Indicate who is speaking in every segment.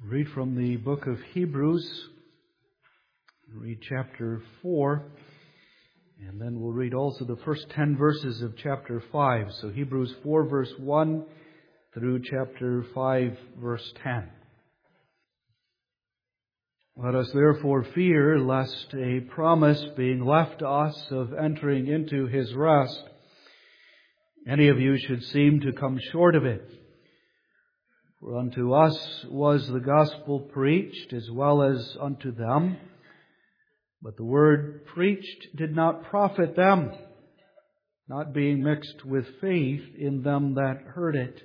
Speaker 1: Read from the book of Hebrews. Read chapter 4. And then we'll read also the first 10 verses of chapter 5. So Hebrews 4 verse 1 through chapter 5 verse 10. Let us therefore fear lest a promise being left us of entering into His rest, any of you should seem to come short of it. For unto us was the gospel preached as well as unto them. But the word preached did not profit them, not being mixed with faith in them that heard it.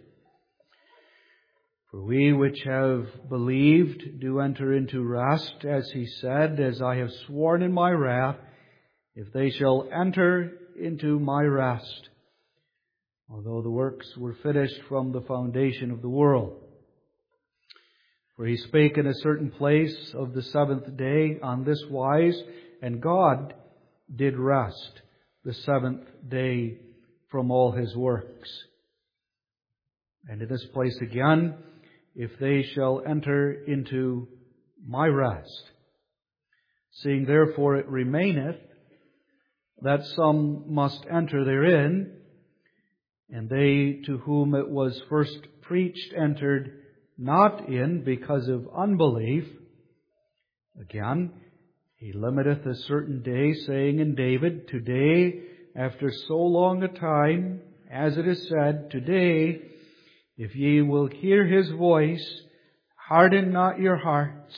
Speaker 1: For we which have believed do enter into rest, as He said, as I have sworn in my wrath, if they shall enter into my rest, although the works were finished from the foundation of the world. For He spake in a certain place of the seventh day on this wise, and God did rest the seventh day from all His works. And in this place again, if they shall enter into my rest. Seeing therefore it remaineth that some must enter therein, and they to whom it was first preached entered not in because of unbelief. Again, He limiteth a certain day, saying in David, Today, after so long a time, as it is said, Today, if ye will hear His voice, harden not your hearts.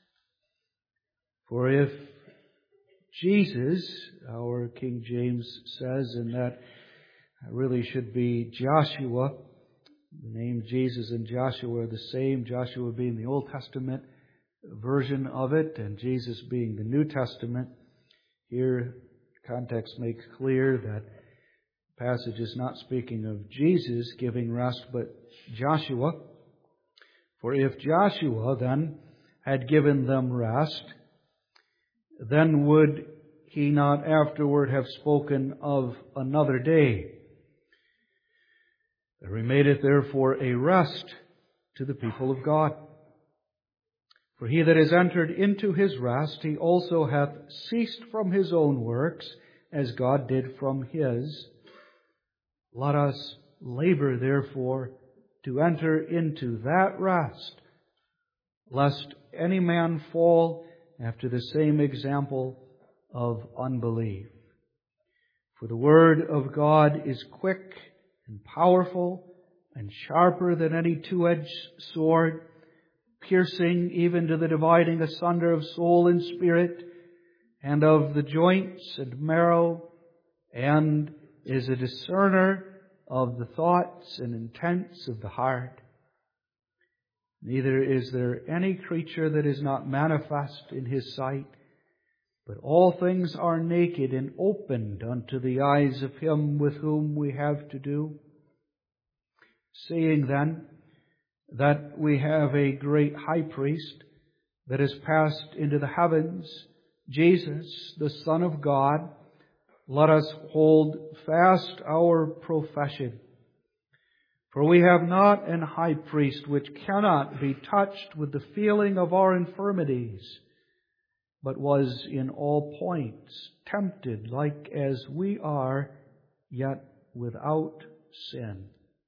Speaker 1: For if Jesus, our King James says, and that really should be Joshua, the name Jesus and Joshua are the same, Joshua being the Old Testament version of it, and Jesus being the New Testament. Here, context makes clear that the passage is not speaking of Jesus giving rest, but Joshua. For if Joshua then had given them rest, then would he not afterward have spoken of another day? There remaineth therefore a rest to the people of God. For he that is entered into his rest, he also hath ceased from his own works, as God did from His. Let us labor therefore to enter into that rest, lest any man fall after the same example of unbelief. For the word of God is quick and powerful and sharper than any two-edged sword, piercing even to the dividing asunder of soul and spirit, and of the joints and marrow, and is a discerner of the thoughts and intents of the heart. Neither is there any creature that is not manifest in His sight, but all things are naked and opened unto the eyes of Him with whom we have to do. Seeing then that we have a great high priest that is passed into the heavens, Jesus, the Son of God, let us hold fast our profession. For we have not an high priest which cannot be touched with the feeling of our infirmities, but was in all points tempted like as we are, yet without sin.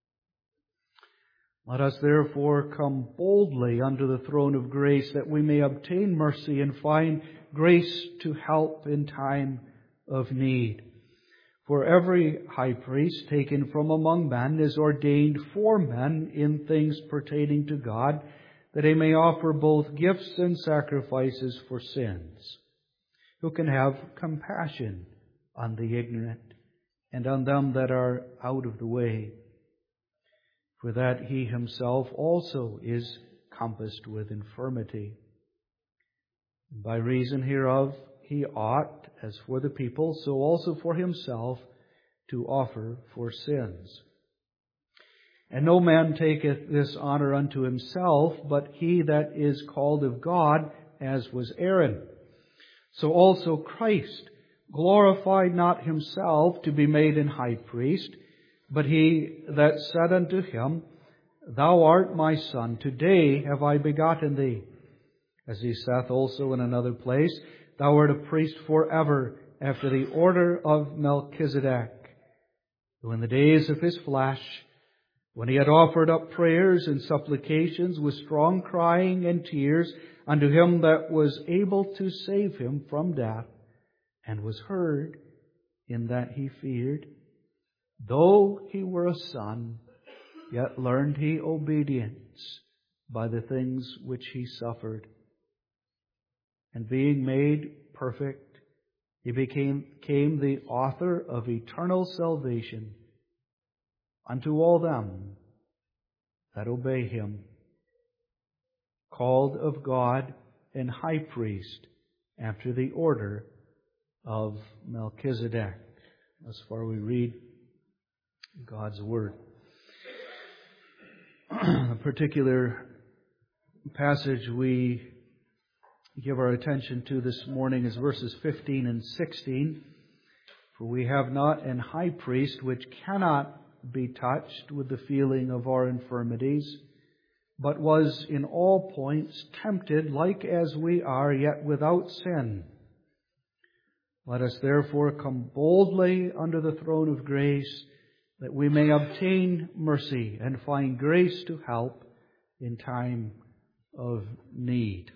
Speaker 1: Let us therefore come boldly unto the throne of grace, that we may obtain mercy and find grace to help in time of need. For every high priest taken from among men is ordained for men in things pertaining to God, that he may offer both gifts and sacrifices for sins, who can have compassion on the ignorant and on them that are out of the way. For that He Himself also is compassed with infirmity. By reason hereof He ought, as for the people, so also for Himself, to offer for sins. And no man taketh this honor unto himself, but he that is called of God, as was Aaron. So also Christ glorified not Himself to be made an high priest, but He that said unto Him, Thou art my son, today have I begotten thee. As he saith also in another place, Thou art a priest forever, after the order of Melchizedek. Who in the days of his flesh, when he had offered up prayers and supplications with strong crying and tears unto him that was able to save him from death, and was heard in that he feared, though he were a son, yet learned he obedience by the things which he suffered. And being made perfect, he became the author of eternal salvation unto all them that obey him, called of God and high priest after the order of Melchizedek. Thus far we read God's Word. A particular passage we give our attention to this morning is verses 15 and 16. For we have not an high priest which cannot be touched with the feeling of our infirmities, but was in all points tempted like as we are, yet without sin. Let us therefore come boldly under the throne of grace, that we may obtain mercy and find grace to help in time of need.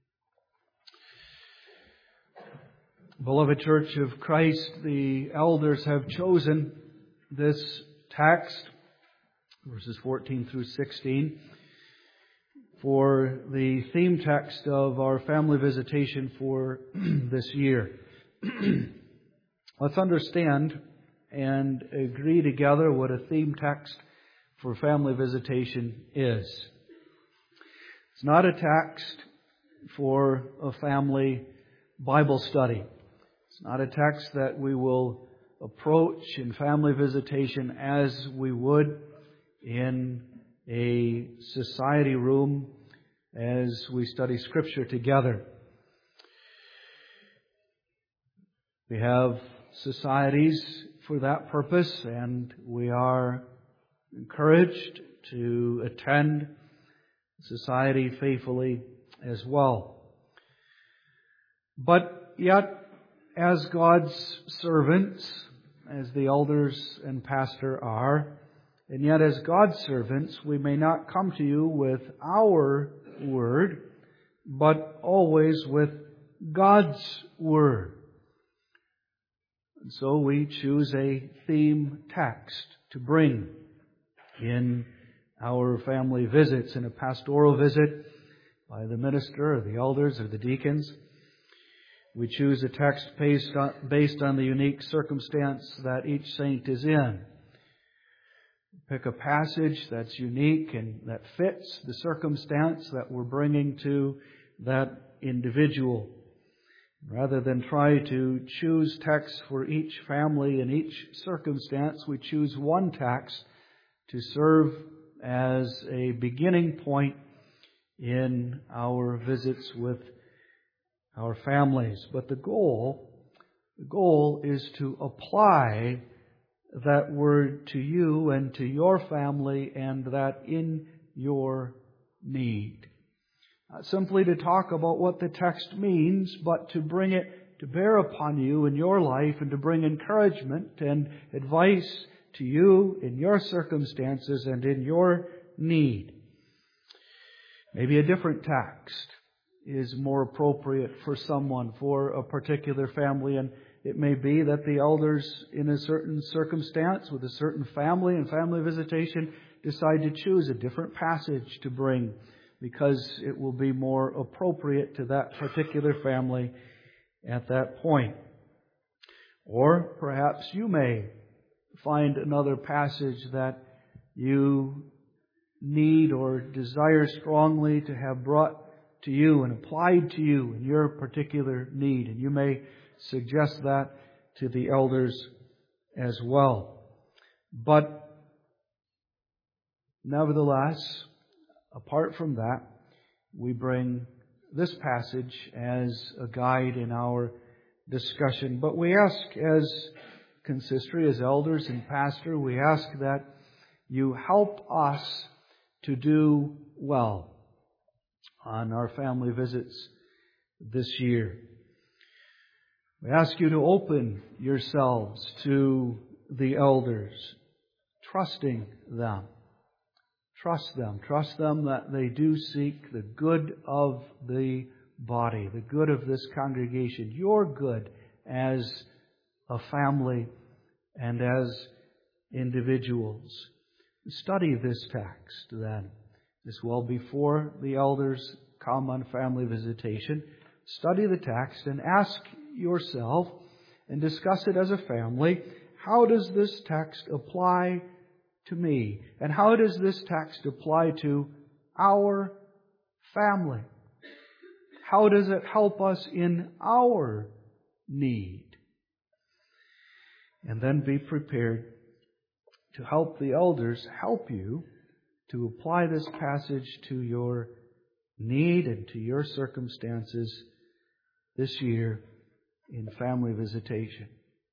Speaker 1: Beloved Church of Christ, the elders have chosen this text, verses 14 through 16, for the theme text of our family visitation for this year. Let's understand and agree together what a theme text for family visitation is. It's not a text for a family Bible study. It's not a text that we will approach in family visitation as we would in a society room as we study Scripture together. We have societies for that purpose, and we are encouraged to attend society faithfully as well. But yet, as God's servants, as the elders and pastor are, and yet as God's servants, we may not come to you with our word, but always with God's word. And so we choose a theme text to bring in our family visits, in a pastoral visit by the minister or the elders or the deacons. We choose a text based on the unique circumstance that each saint is in. Pick a passage that's unique and that fits the circumstance that we're bringing to that individual. Rather than try to choose texts for each family and each circumstance, we choose one text to serve as a beginning point in our visits with our families. But the goal is to apply that word to you and to your family, and that in your need. Not simply to talk about what the text means, but to bring it to bear upon you in your life and to bring encouragement and advice to you in your circumstances and in your need. Maybe a different text is more appropriate for someone, for a particular family, and it may be that the elders in a certain circumstance with a certain family and family visitation decide to choose a different passage to bring because it will be more appropriate to that particular family at that point. Or perhaps you may find another passage that you need or desire strongly to have brought to you and applied to you in your particular need. And you may suggest that to the elders as well. But nevertheless, apart from that, we bring this passage as a guide in our discussion. But we ask as consistory, as elders and pastor, we ask that you help us to do well on our family visits this year. We ask you to open yourselves to the elders, trusting them. Trust them. Trust them that they do seek the good of the body, the good of this congregation, your good as a family and as individuals. Study this text then. This well before the elders come on family visitation. Study the text and ask yourself and discuss it as a family. How does this text apply to me? And how does this text apply to our family? How does it help us in our need? And then be prepared to help the elders help you to apply this passage to your need and to your circumstances this year in family visitation.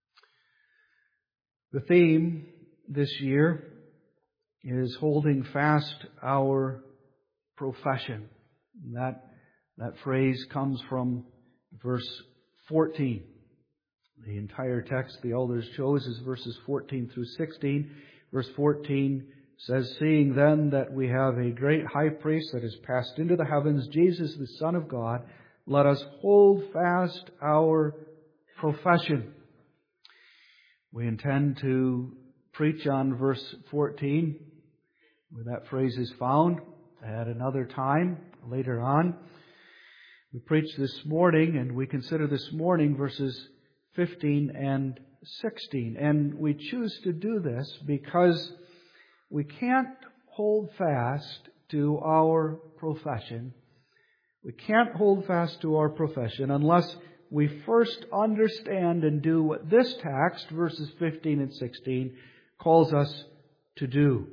Speaker 1: The theme this year is holding fast our profession. That phrase comes from verse 14. The entire text the elders chose is verses 14 through 16. Verse 14 says, "Seeing then that we have a great high priest that has passed into the heavens, Jesus the Son of God, let us hold fast our profession." We intend to preach on verse 14, where that phrase is found, at another time, later on. We preach this morning, and we consider this morning verses 15 and 16. And we choose to do this because we can't hold fast to our profession. We can't hold fast to our profession unless we first understand and do what this text, verses 15 and 16, calls us to do.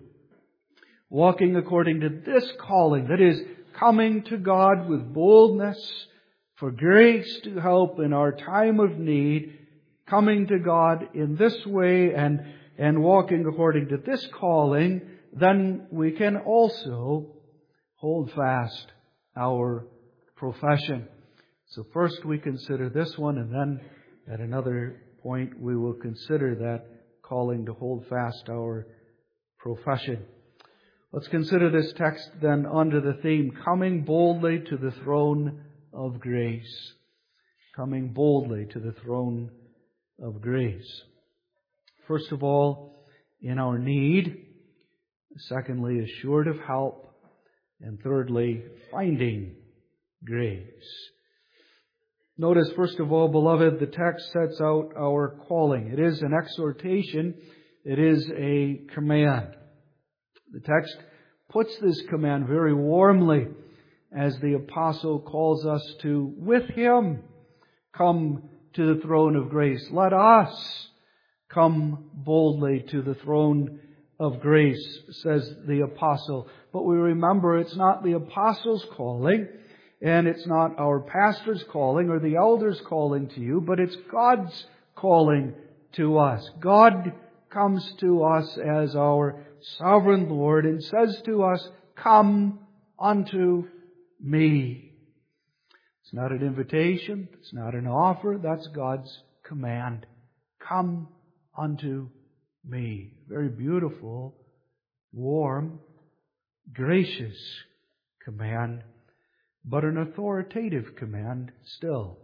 Speaker 1: Walking according to this calling, that is, coming to God with boldness for grace to help in our time of need, coming to God in this way and walking according to this calling, then we can also hold fast our profession. So first we consider this one, and then at another point we will consider that calling to hold fast our profession. Let's consider this text then under the theme, coming boldly to the throne of grace. Coming boldly to the throne of grace. First of all, in our need. Secondly, assured of help. And thirdly, finding grace. Notice, first of all, beloved, the text sets out our calling. It is an exhortation. It is a command. The text puts this command very warmly as the apostle calls us to, with him, come to the throne of grace. Let us come boldly to the throne of grace, says the apostle. But we remember it's not the apostle's calling, and it's not our pastor's calling or the elder's calling to you, but it's God's calling to us. God comes to us as our sovereign Lord and says to us, "Come unto me." It's not an invitation. It's not an offer. That's God's command. Come unto me. Very beautiful, warm, gracious command, but an authoritative command still.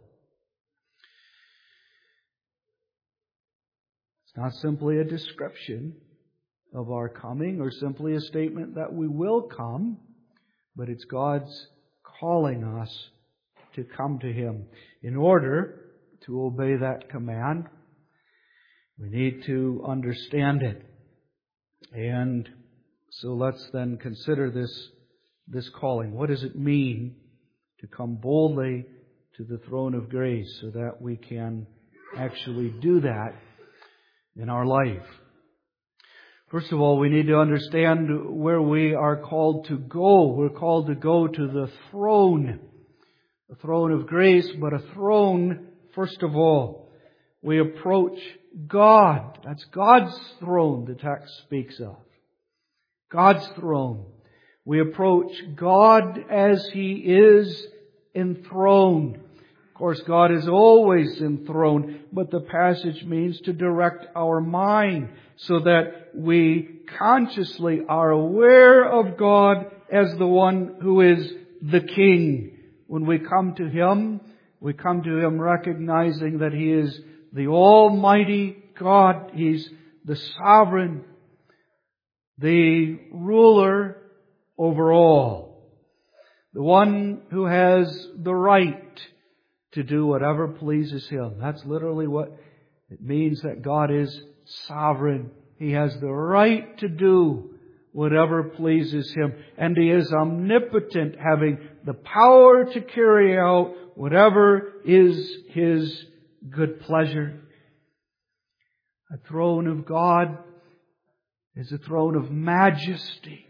Speaker 1: It's not simply a description of our coming or simply a statement that we will come, but it's God's calling us to come to Him. In order to obey that command, we need to understand it. And so let's then consider this calling. What does it mean to come boldly to the throne of grace so that we can actually do that in our life? First of all, we need to understand where we are called to go. We're called to go to the throne of grace, but a throne, first of all. We approach God. That's God's throne the text speaks of. God's throne. We approach God as He is enthroned. Of course, God is always enthroned, but the passage means to direct our mind so that we consciously are aware of God as the one who is the King. When we come to Him recognizing that He is the Almighty God. He's the sovereign, the ruler over all, the one who has the right to do whatever pleases Him. That's literally what it means, that God is sovereign. He has the right to do whatever pleases Him. And He is omnipotent, having the power to carry out whatever is His good pleasure. A throne of God is a throne of majesty.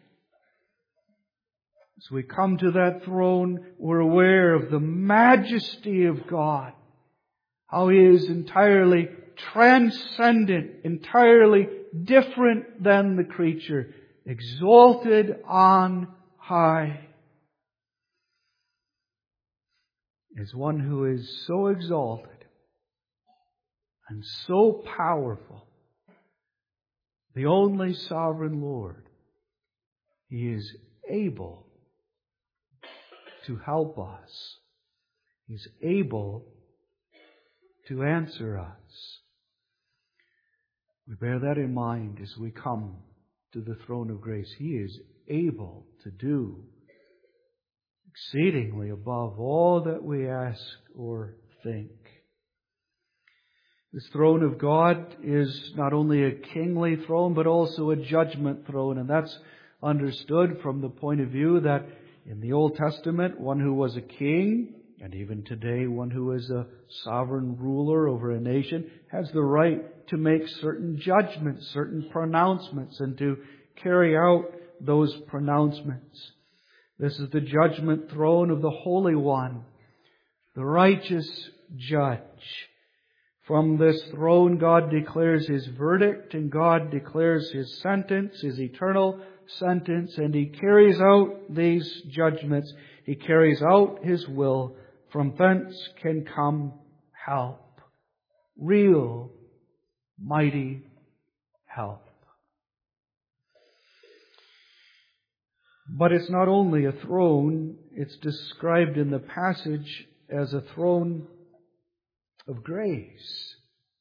Speaker 1: As we come to that throne, we're aware of the majesty of God. How He is entirely transcendent, entirely different than the creature, exalted on high. As one who is so exalted and so powerful, the only sovereign Lord, He is able to help us. He's able to answer us. We bear that in mind as we come to the throne of grace. He is able to do exceedingly above all that we ask or think. This throne of God is not only a kingly throne, but also a judgment throne. And that's understood from the point of view that in the Old Testament, one who was a king, and even today one who is a sovereign ruler over a nation, has the right to make certain judgments, certain pronouncements, and to carry out those pronouncements. This is the judgment throne of the Holy One, the righteous judge. From this throne, God declares His verdict, and God declares His sentence, His eternal sentence, and He carries out these judgments. He carries out His will. From thence can come help. Real, mighty help. But it's not only a throne, it's described in the passage as a throne of grace.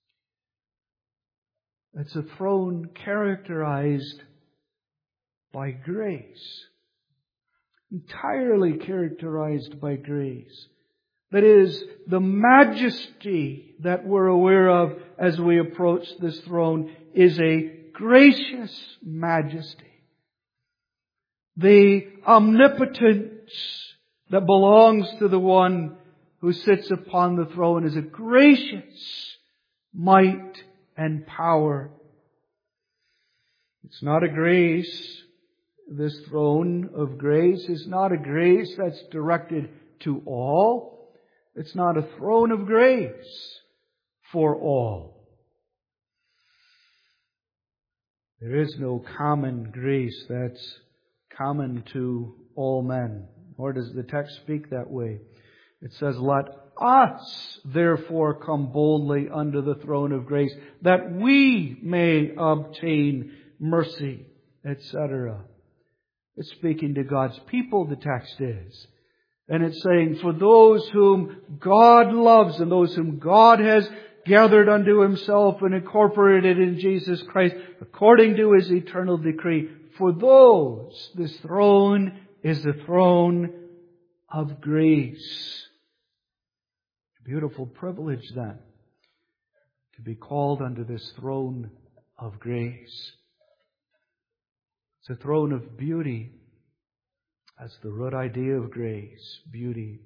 Speaker 1: It's a throne characterized by grace. Entirely characterized by grace. That is, the majesty that we're aware of as we approach this throne is a gracious majesty. The omnipotence that belongs to the one who sits upon the throne is a gracious might and power. It's not a grace, this throne of grace is not a grace that's directed to all. It's not a throne of grace for all. There is no common grace that's common to all men. Nor does the text speak that way. It says, "Let us therefore come boldly unto the throne of grace, that we may obtain mercy," etc. It's speaking to God's people, the text is. And it's saying, for those whom God loves and those whom God has gathered unto Himself and incorporated in Jesus Christ according to His eternal decree, for those, this throne is the throne of grace. A beautiful privilege then, to be called unto this throne of grace. It's a throne of beauty. That's the root idea of grace, beauty.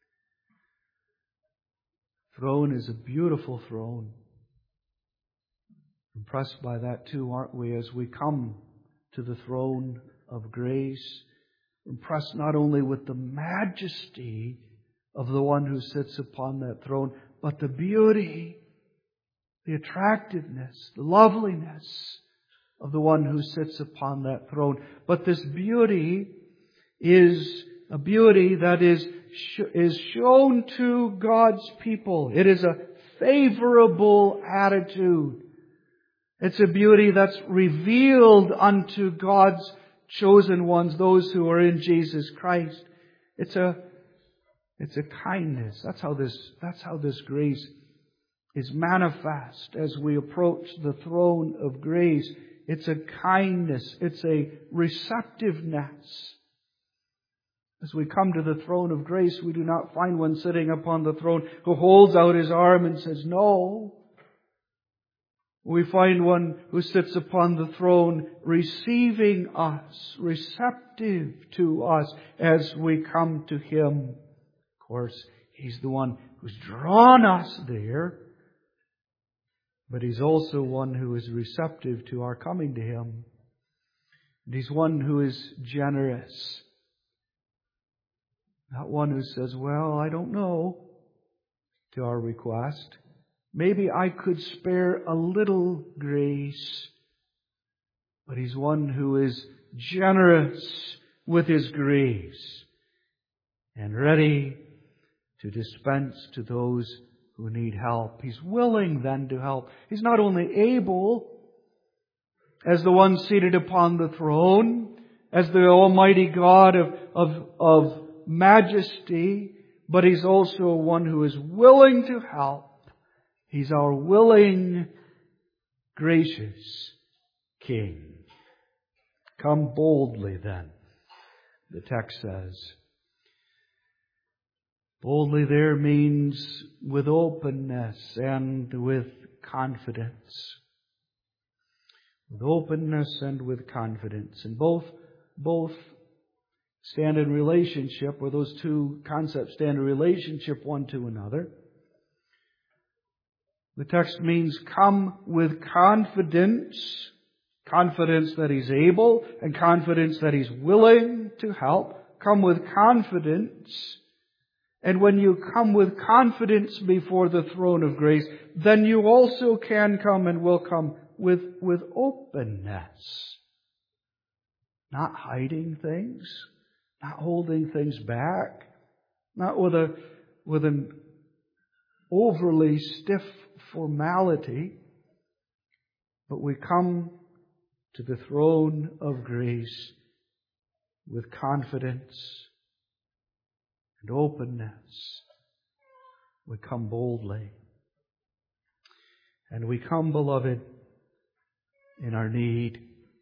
Speaker 1: Throne is a beautiful throne. Impressed by that too, aren't we, as we come to the throne of grace? Impressed not only with the majesty of the one who sits upon that throne, but the beauty, the attractiveness, the loveliness of the one who sits upon that throne. But this beauty is a beauty that is shown to God's people. It is a favorable attitude. It's a beauty that's revealed unto God's chosen ones, those who are in Jesus Christ. It's a kindness. That's how this grace is manifest as we approach the throne of grace. It's a kindness. It's a receptiveness. As we come to the throne of grace, we do not find one sitting upon the throne who holds out his arm and says, no. We find one who sits upon the throne receiving us, receptive to us as we come to Him. Of course, He's the one who's drawn us there, but He's also one who is receptive to our coming to Him. And He's one who is generous. Not one who says, well, I don't know, to our request. Maybe I could spare a little grace. But He's one who is generous with His grace and ready to dispense to those who need help. He's willing then to help. He's not only able, as the one seated upon the throne, as the Almighty God of majesty, but He's also one who is willing to help. He's our willing, gracious King. Come boldly then, the text says. Boldly there means with openness and with confidence. With openness and with confidence. And both stand in relationship, or those two concepts stand in relationship one to another. The text means come with confidence. Confidence that He's able and confidence that He's willing to help. Come with confidence. And when you come with confidence before the throne of grace, then you also can come and will come with openness. Not hiding things. Not holding things back. Not with an overly stiff formality. But we come to the throne of grace with confidence and openness. We come boldly. And we come, beloved, in our need.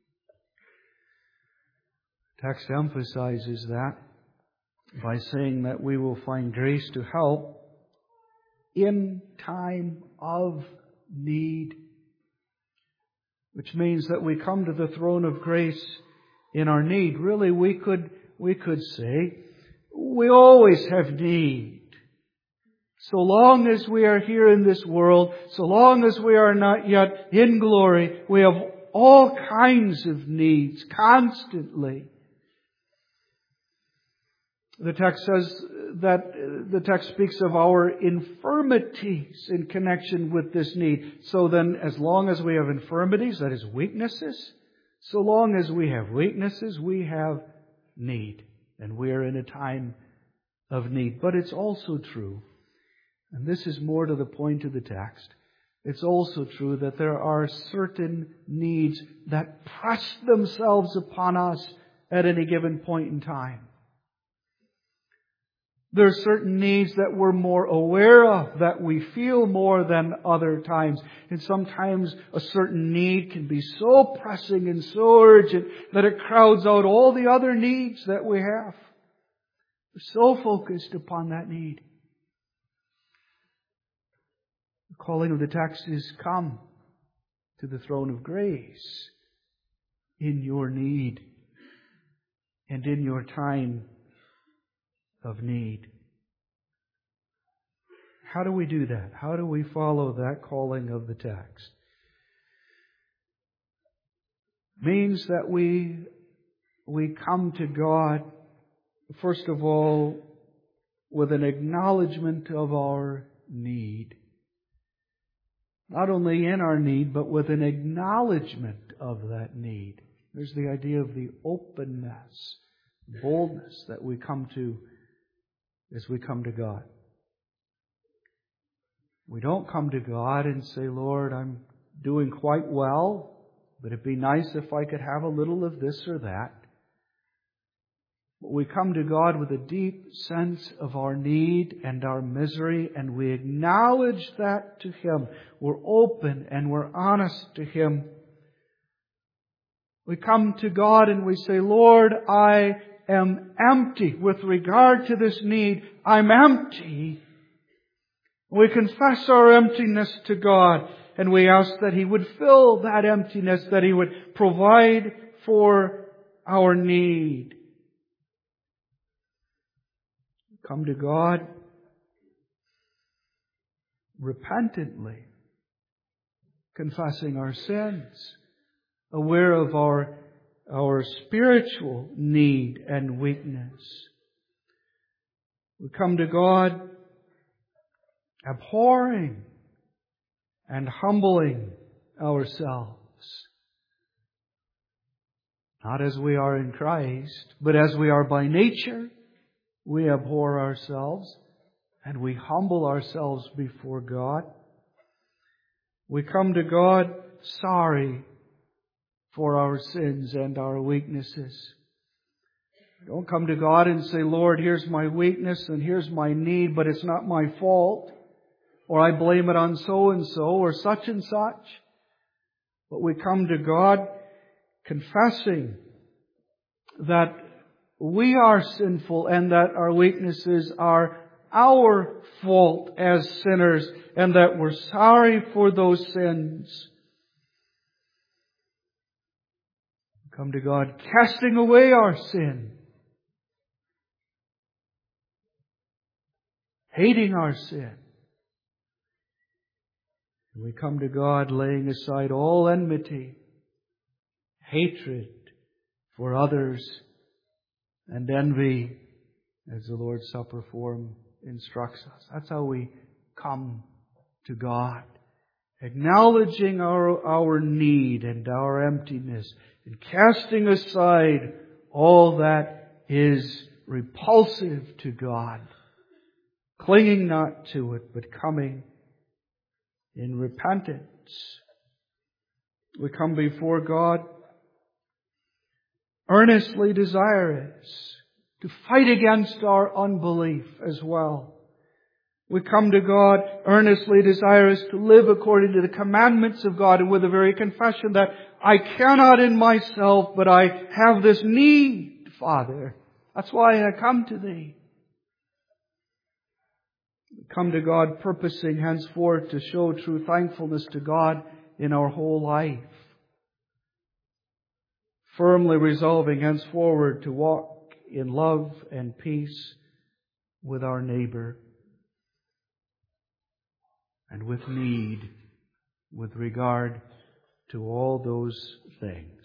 Speaker 1: The text emphasizes that by saying that we will find grace to help in time of need. Which means that we come to the throne of grace in our need. Really, we could say, we always have need. So long as we are here in this world, so long as we are not yet in glory, we have all kinds of needs constantly. The text says that the text speaks of our infirmities in connection with this need. So then, as long as we have infirmities, that is weaknesses, so long as we have weaknesses, we have need. And we are in a time of need. But it's also true, and this is more to the point of the text, it's also true that there are certain needs that press themselves upon us at any given point in time. There are certain needs that we're more aware of, that we feel more than other times. And sometimes a certain need can be so pressing and so urgent that it crowds out all the other needs that we have. We're so focused upon that need. The calling of the text is, come to the throne of grace in your need and in your time of need. How do we do that? How do we follow that calling of the text? It means that we come to God, first of all, with an acknowledgement of our need. Not only in our need, but with an acknowledgement of that need. There's the idea of the openness boldness that we come to as we come to God. We don't come to God and say, Lord, I'm doing quite well, but it'd be nice if I could have a little of this or that. But we come to God with a deep sense of our need and our misery, and we acknowledge that to Him. We're open and we're honest to Him. We come to God and we say, Lord, I am empty with regard to this need. I'm empty. We confess our emptiness to God, and we ask that He would fill that emptiness, that He would provide for our need. Come to God repentantly, confessing our sins, aware of our spiritual need and weakness. We come to God abhorring and humbling ourselves. Not as we are in Christ, but as we are by nature. We abhor ourselves and we humble ourselves before God. We come to God sorry for our sins and our weaknesses. Don't come to God and say, Lord, here's my weakness and here's my need, but it's not my fault. Or I blame it on so-and-so or such and such. But we come to God confessing that we are sinful and that our weaknesses are our fault as sinners, and that we're sorry for those sins. Come to God casting away our sin, hating our sin. We come to God laying aside all enmity, hatred for others, and envy, as the Lord's Supper form instructs us. That's how we come to God, acknowledging our need and our emptiness, and casting aside all that is repulsive to God, clinging not to it, but coming in repentance. We come before God earnestly desirous to fight against our unbelief as well. We come to God earnestly desirous to live according to the commandments of God, and with a very confession that I cannot in myself, but I have this need, Father. That's why I come to Thee. We come to God purposing henceforth to show true thankfulness to God in our whole life, firmly resolving henceforward to walk in love and peace with our neighbor, and with need with regard to all those things.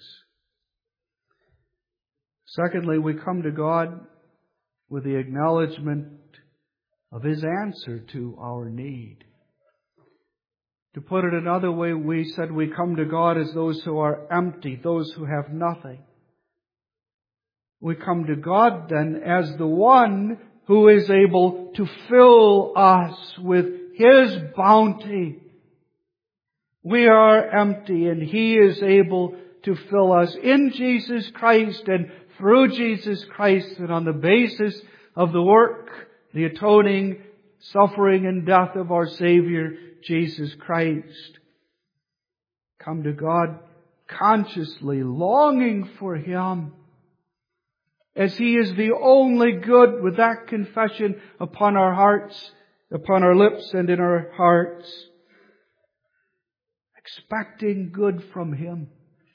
Speaker 1: Secondly, we come to God with the acknowledgement of His answer to our need. To put it another way, we said we come to God as those who are empty, those who have nothing. We come to God then as the one who is able to fill us with His bounty. We are empty and He is able to fill us in Jesus Christ and through Jesus Christ, and on the basis of the work, the atoning, suffering and death of our Savior, Jesus Christ. Come to God consciously longing for Him, as He is the only good, with that confession upon our hearts, upon our lips and in our hearts, expecting good from Him,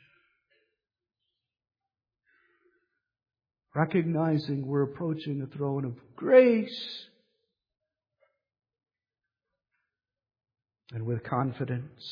Speaker 1: recognizing we're approaching a throne of grace, and with confidence.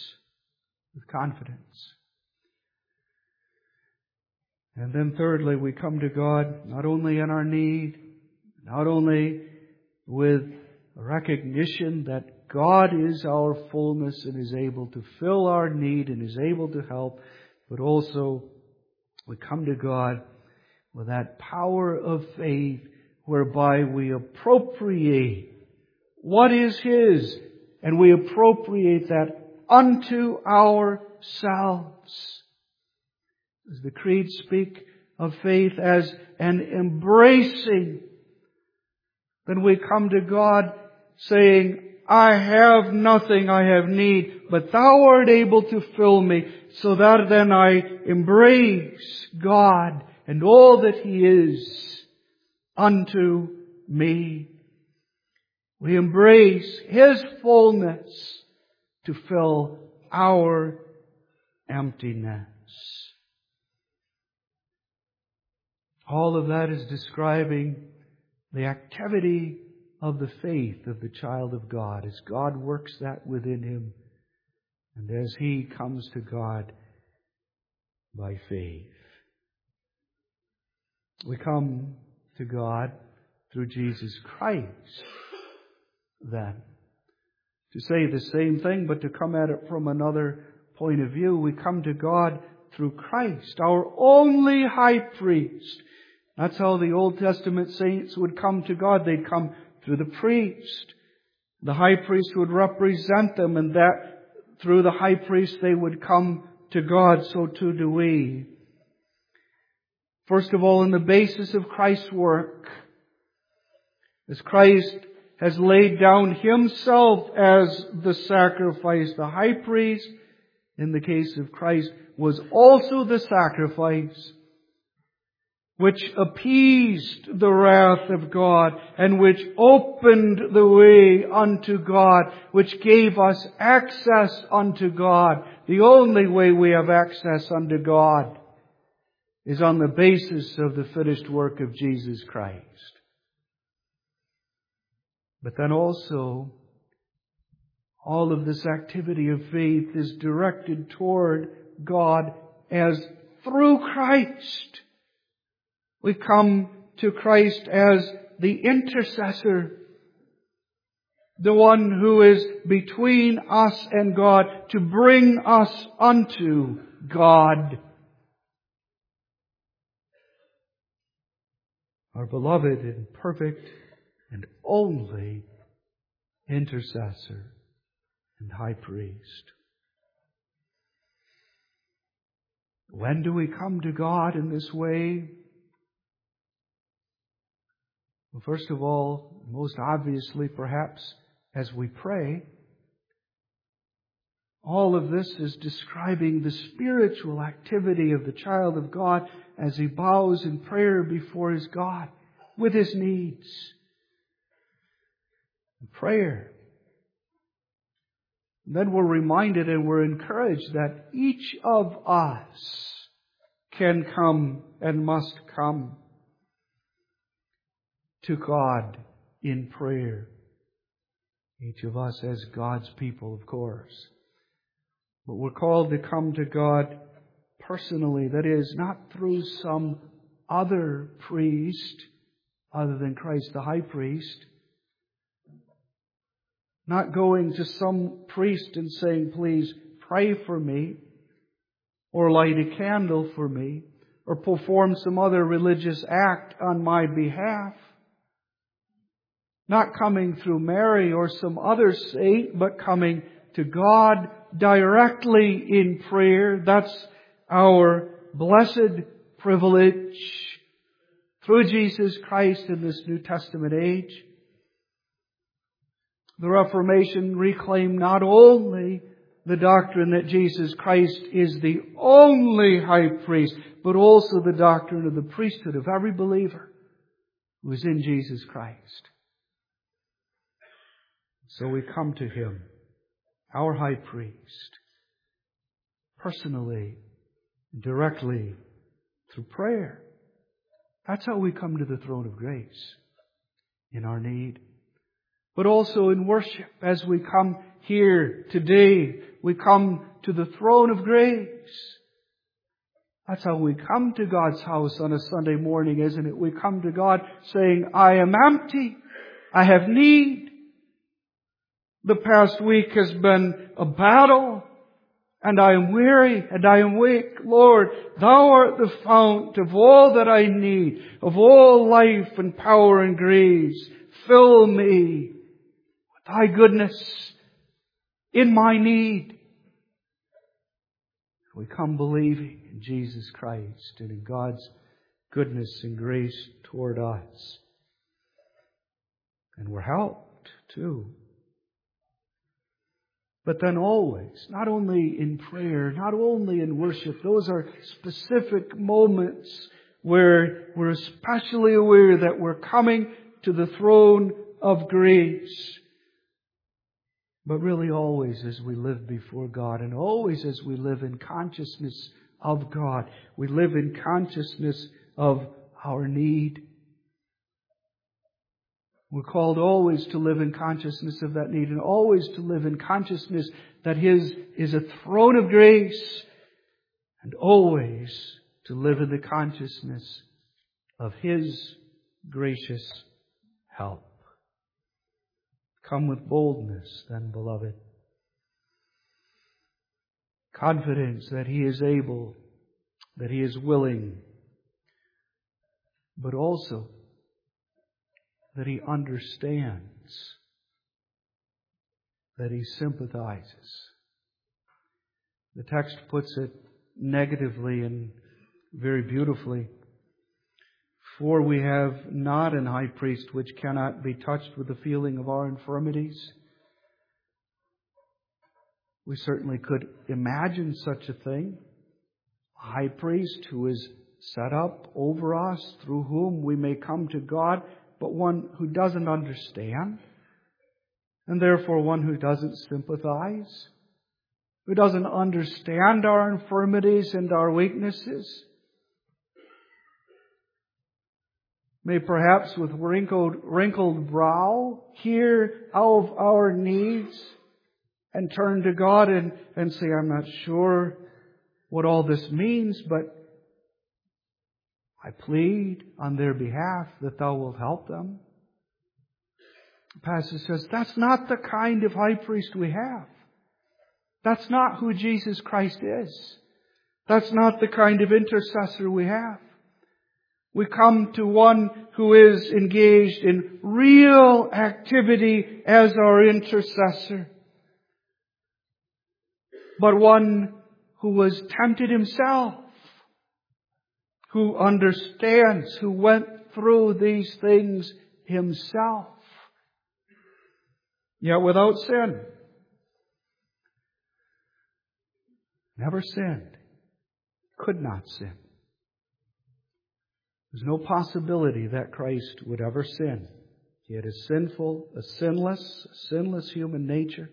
Speaker 1: And then thirdly, we come to God not only in our need, not only with a recognition that God is our fullness and is able to fill our need and is able to help, but also we come to God with that power of faith whereby we appropriate what is His, and we appropriate that unto ourselves. As the creeds speak of faith as an embracing, then we come to God saying, I have nothing, I have need, but Thou art able to fill me, so that then I embrace God and all that He is unto me. We embrace His fullness to fill our emptiness. All of that is describing the activity of the faith of the child of God, as God works that within him, and as he comes to God by faith. We come to God through Jesus Christ, then. To say the same thing, but to come at it from another point of view, we come to God through Christ, our only high priest. That's how the Old Testament saints would come to God. They'd come through the priest. The high priest would represent them, and that through the high priest they would come to God. So too do we. First of all, in the basis of Christ's work, as Christ has laid down Himself as the sacrifice, the high priest, in the case of Christ, was also the sacrifice which appeased the wrath of God and which opened the way unto God, which gave us access unto God. The only way we have access unto God is on the basis of the finished work of Jesus Christ. But then also, all of this activity of faith is directed toward God as through Christ. We come to Christ as the intercessor, the one who is between us and God to bring us unto God. Our beloved and perfect and only intercessor and high priest. When do we come to God in this way? Well, first of all, most obviously perhaps, as we pray. All of this is describing the spiritual activity of the child of God as he bows in prayer before his God with his needs. Prayer. And then we're reminded and we're encouraged that each of us can come and must come to God in prayer. Each of us as God's people, of course. But we're called to come to God personally. That is, not through some other priest other than Christ the high priest. Not going to some priest and saying, please pray for me, or light a candle for me, or perform some other religious act on my behalf. Not coming through Mary or some other saint, but coming to God directly in prayer. That's our blessed privilege through Jesus Christ in this New Testament age. The Reformation reclaimed not only the doctrine that Jesus Christ is the only high priest, but also the doctrine of the priesthood of every believer who is in Jesus Christ. So we come to Him, our high priest, personally, directly, through prayer. That's how we come to the throne of grace in our need. But also in worship, as we come here today, we come to the throne of grace. That's how we come to God's house on a Sunday morning, isn't it? We come to God saying, I am empty. I have need. The past week has been a battle. and I am weary, and I am weak. Lord, Thou art the fount of all that I need, of all life and power and grace. Fill me with Thy goodness in my need. We come believing in Jesus Christ and in God's goodness and grace toward us. And we're helped too. But then always, not only in prayer, not only in worship, those are specific moments where we're especially aware that we're coming to the throne of grace. But really always as we live before God, and always as we live in consciousness of God, we live in consciousness of our need. We're called always to live in consciousness of that need, and always to live in consciousness that His is a throne of grace, and always to live in the consciousness of His gracious help. Come with boldness, then, beloved. Confidence that He is able, that He is willing, but also that He understands, that He sympathizes. The text puts it negatively and very beautifully. For we have not an high priest which cannot be touched with the feeling of our infirmities. We certainly could imagine such a thing. A high priest who is set up over us, through whom we may come to God, but one who doesn't understand, and therefore one who doesn't sympathize, who doesn't understand our infirmities and our weaknesses. May perhaps with wrinkled brow hear of our needs and turn to God and say, I'm not sure what all this means, but I plead on their behalf that Thou wilt help them. The passage says that's not the kind of high priest we have. That's not who Jesus Christ is. That's not the kind of intercessor we have. We come to one who is engaged in real activity as our intercessor, but one who was tempted himself, who understands, who went through these things himself, yet without sin. Never sinned. Could not sin. There's no possibility that Christ would ever sin. He had a sinless human nature,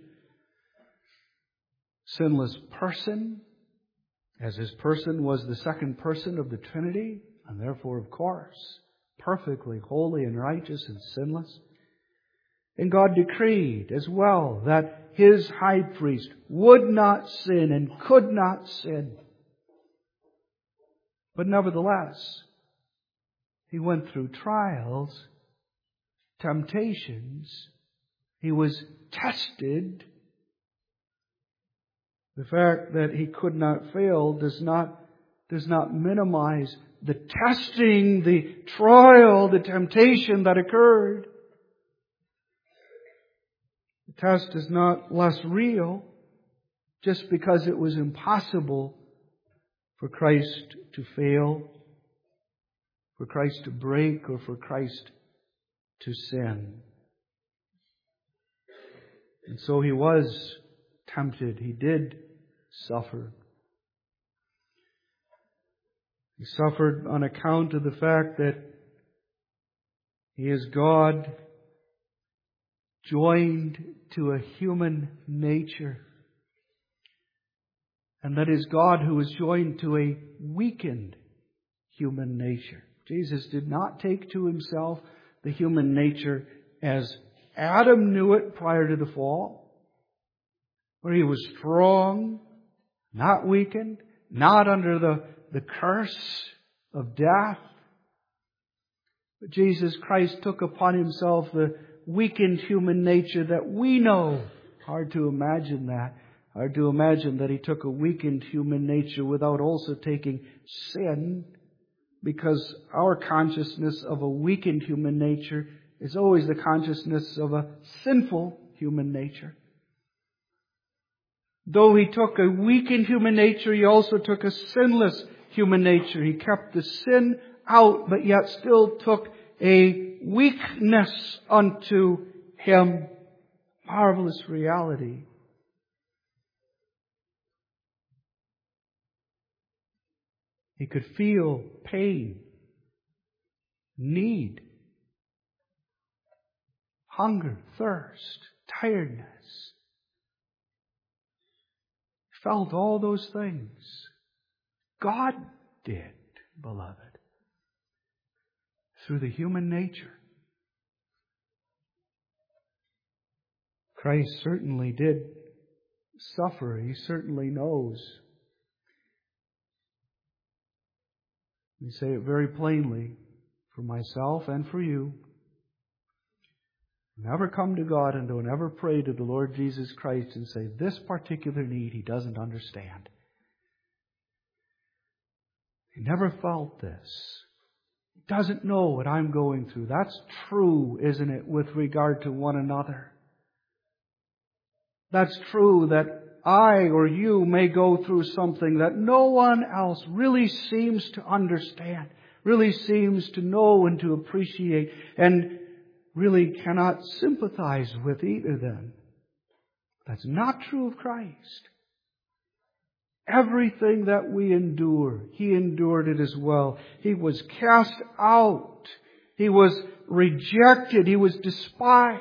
Speaker 1: sinless person, as His person was the second person of the Trinity, and therefore, of course, perfectly holy and righteous and sinless. And God decreed as well that His high priest would not sin and could not sin. But nevertheless, He went through trials, temptations. He was tested. The fact that He could not fail does not minimize the testing, the trial, the temptation that occurred. The test is not less real just because it was impossible for Christ to fail, for Christ to break, or for Christ to sin. And so He was tempted. He did suffer. He suffered on account of the fact that He is God joined to a human nature, and that is God who is joined to a weakened human nature. Jesus did not take to Himself the human nature as Adam knew it prior to the fall, where he was strong, not weakened, not under the curse of death. But Jesus Christ took upon Himself the weakened human nature that we know, hard to imagine that, Hard to imagine that He took a weakened human nature without also taking sin, because our consciousness of a weakened human nature is always the consciousness of a sinful human nature. Though He took a weakened human nature, He also took a sinless human nature. He kept the sin out, but yet still took a weakness unto Him. Marvelous reality. He could feel pain, need, hunger, thirst, tiredness. He felt all those things. God did, beloved, through the human nature. Christ certainly did suffer. He certainly knows. We say it very plainly for myself and for you. Never come to God and don't ever pray to the Lord Jesus Christ and say, this particular need He doesn't understand. He never felt this. He doesn't know what I'm going through. That's true, isn't it, with regard to one another? That's true that I or you may go through something that no one else really seems to understand, really seems to know and to appreciate, and really cannot sympathize with either then. That's not true of Christ. Everything that we endure, He endured it as well. He was cast out. He was rejected. He was despised.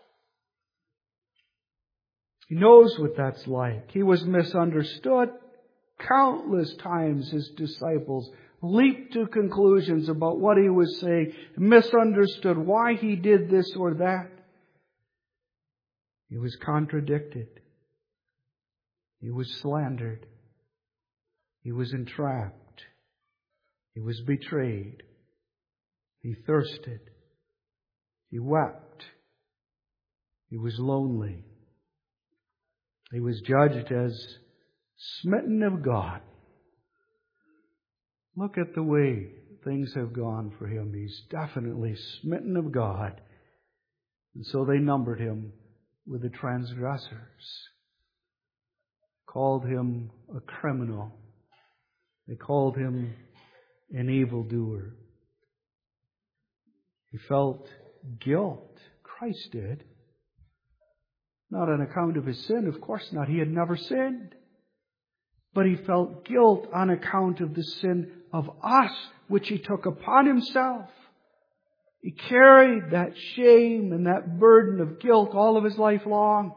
Speaker 1: He knows what that's like. He was misunderstood. Countless times His disciples leaped to conclusions about what He was saying, misunderstood why He did this or that. He was contradicted. He was slandered. He was entrapped. He was betrayed. He thirsted. He wept. He was lonely. He was judged as smitten of God. Look at the way things have gone for Him. He's definitely smitten of God. And so they numbered Him with the transgressors. Called Him a criminal. They called Him an evildoer. He felt guilt. Christ did. Not on account of His sin, of course not. He had never sinned. But He felt guilt on account of the sin of us, which He took upon Himself. He carried that shame and that burden of guilt all of His life long.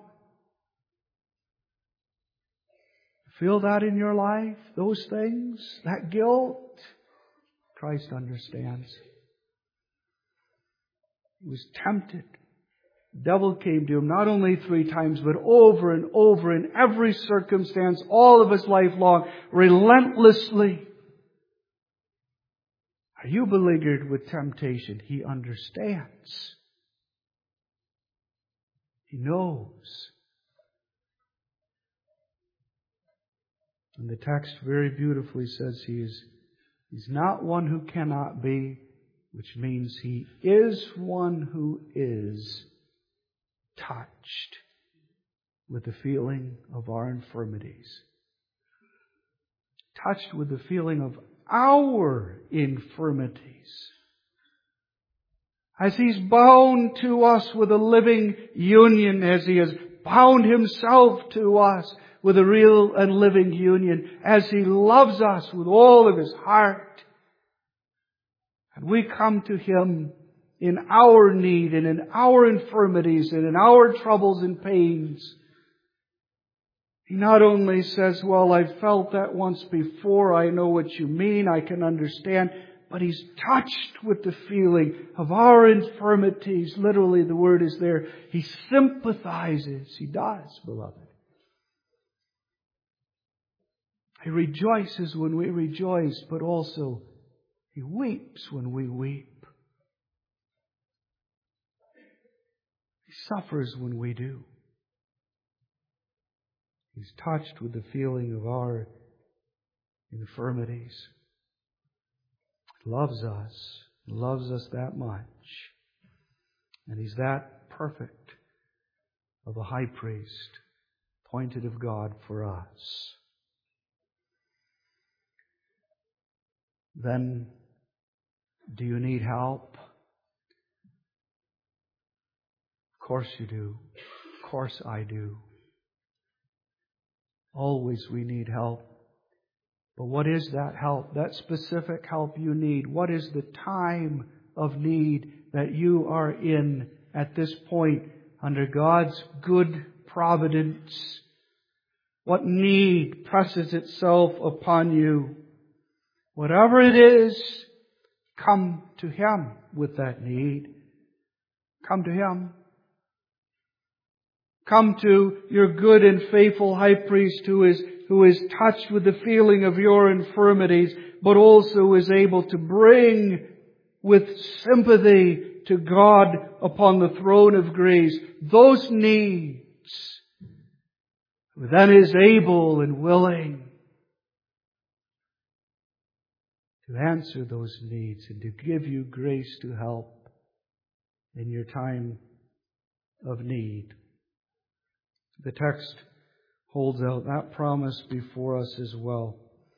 Speaker 1: Feel that in your life? Those things? That guilt? Christ understands. He was tempted. The devil came to Him not only 3 times, but over and over in every circumstance, all of His life long, relentlessly. Are you beleaguered with temptation? He understands. He knows. And the text very beautifully says He's not one who cannot be, which means He is one who is touched with the feeling of our infirmities. Touched with the feeling of our infirmities. As He's bound to us with a living union, as He has bound Himself to us with a real and living union, as He loves us with all of His heart. And we come to Him in our need and in our infirmities and in our troubles and pains. He not only says, well, I've felt that once before, I know what you mean, I can understand, but He's touched with the feeling of our infirmities. Literally, the word is there. He sympathizes. He does, beloved. He rejoices when we rejoice, but also He weeps when we weep. He suffers when we do. He He's touched with the feeling of our infirmities. He loves us that much. And He's that perfect of a high priest, appointed of God for us. Then, do you need help? Of course you do. Of course I do. Always we need help. But what is that help? That specific help you need? What is the time of need that you are in at this point under God's good providence? What need presses itself upon you? Whatever it is, come to Him with that need. Come to Him. Come to your good and faithful high priest who is touched with the feeling of your infirmities, but also is able to bring with sympathy to God upon the throne of grace those needs, who then is able and willing to answer those needs and to give you grace to help in your time of need. The text holds out that promise before us as well.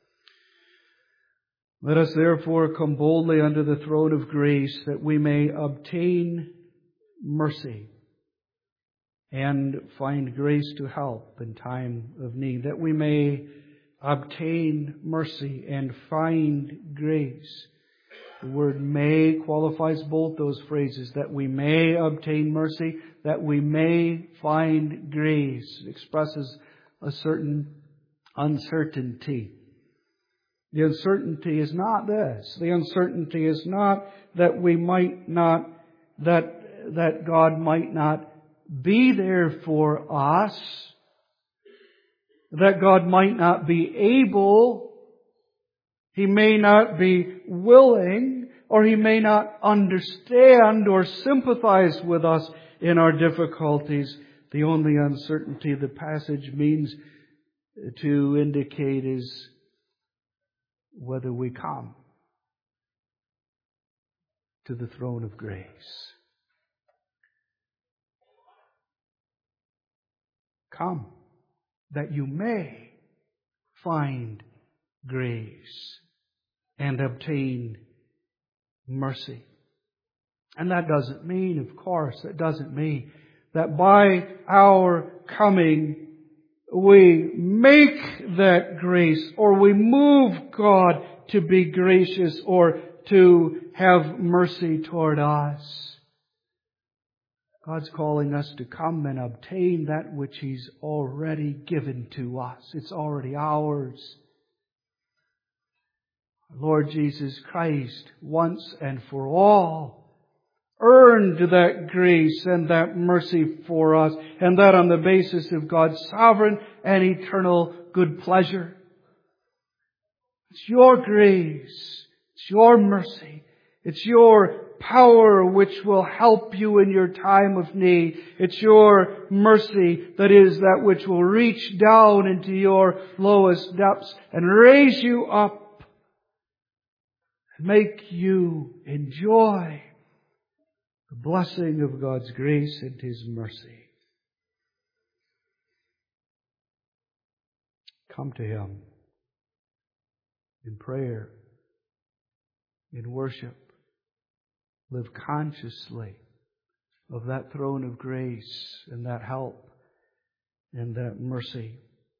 Speaker 1: Let us therefore come boldly under the throne of grace that we may obtain mercy and find grace to help in time of need. That we may obtain mercy and find grace. The word may qualifies both those phrases. That we may obtain mercy, that we may find grace. It expresses a certain uncertainty. The uncertainty is not this. The uncertainty is not that we might not, that God might not be there for us, that God might not be able, He may not be willing, or He may not understand or sympathize with us in our difficulties. The only uncertainty the passage means to indicate is whether we come to the throne of grace. Come, that you may find grace and obtain mercy. And that doesn't mean, of course, that doesn't mean that by our coming we make that grace, or we move God to be gracious or to have mercy toward us. God's calling us to come and obtain that which He's already given to us. It's already ours. Lord Jesus Christ, once and for all, earned that grace and that mercy for us, and that on the basis of God's sovereign and eternal good pleasure. It's your grace, it's your mercy, it's your power which will help you in your time of need. It's your mercy that is that which will reach down into your lowest depths and raise you up and make you enjoy the blessing of God's grace and His mercy. Come to Him in prayer, in worship. Live consciously of that throne of grace and that help and that mercy.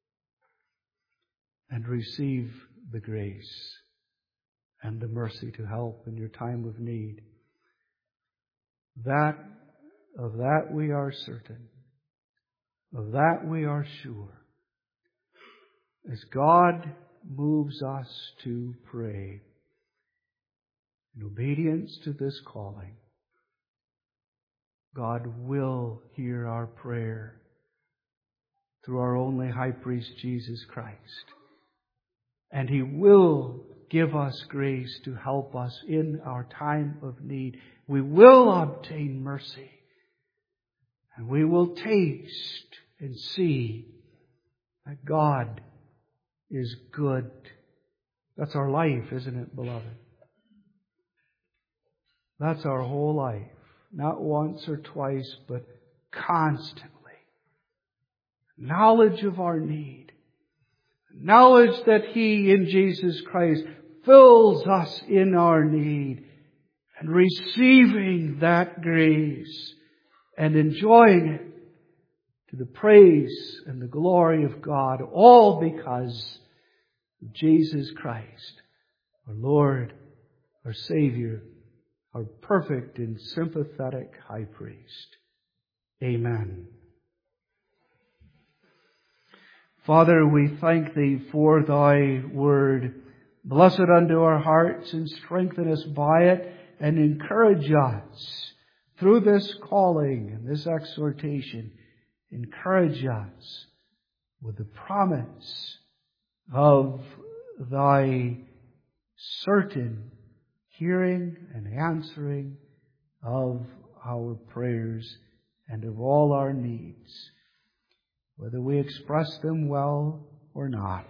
Speaker 1: And receive the grace and the mercy to help in your time of need. Of that we are certain. Of that we are sure. As God moves us to pray in obedience to this calling, God will hear our prayer through our only high priest, Jesus Christ. And He will give us grace to help us in our time of need. We will obtain mercy. And we will taste and see that God is good. That's our life, isn't it, beloved? That's our whole life. Not once or twice, but constantly. Knowledge of our need. Knowledge that He, in Jesus Christ, fills us in our need. And receiving that grace and enjoying it to the praise and the glory of God, all because of Jesus Christ, our Lord, our Savior, our perfect and sympathetic high priest. Amen. Father, we thank Thee for Thy word. Bless it unto our hearts and strengthen us by it and encourage us through this calling and this exhortation. Encourage us with the promise of Thy certain hearing and answering of our prayers and of all our needs, whether we express them well or not,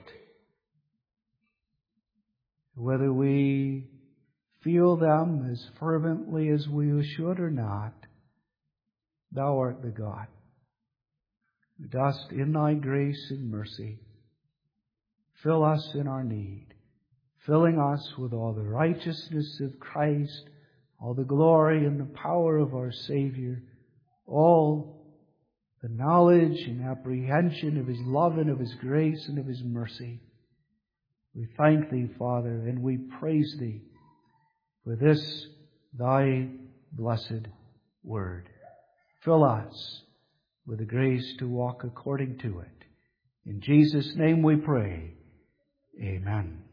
Speaker 1: whether we feel them as fervently as we should or not. Thou art the God who dost in Thy grace and mercy fill us in our need, filling us with all the righteousness of Christ, all the glory and the power of our Savior, all the knowledge and apprehension of His love and of His grace and of His mercy. We thank Thee, Father, and we praise Thee for this Thy blessed word. Fill us with the grace to walk according to it. In Jesus' name we pray. Amen.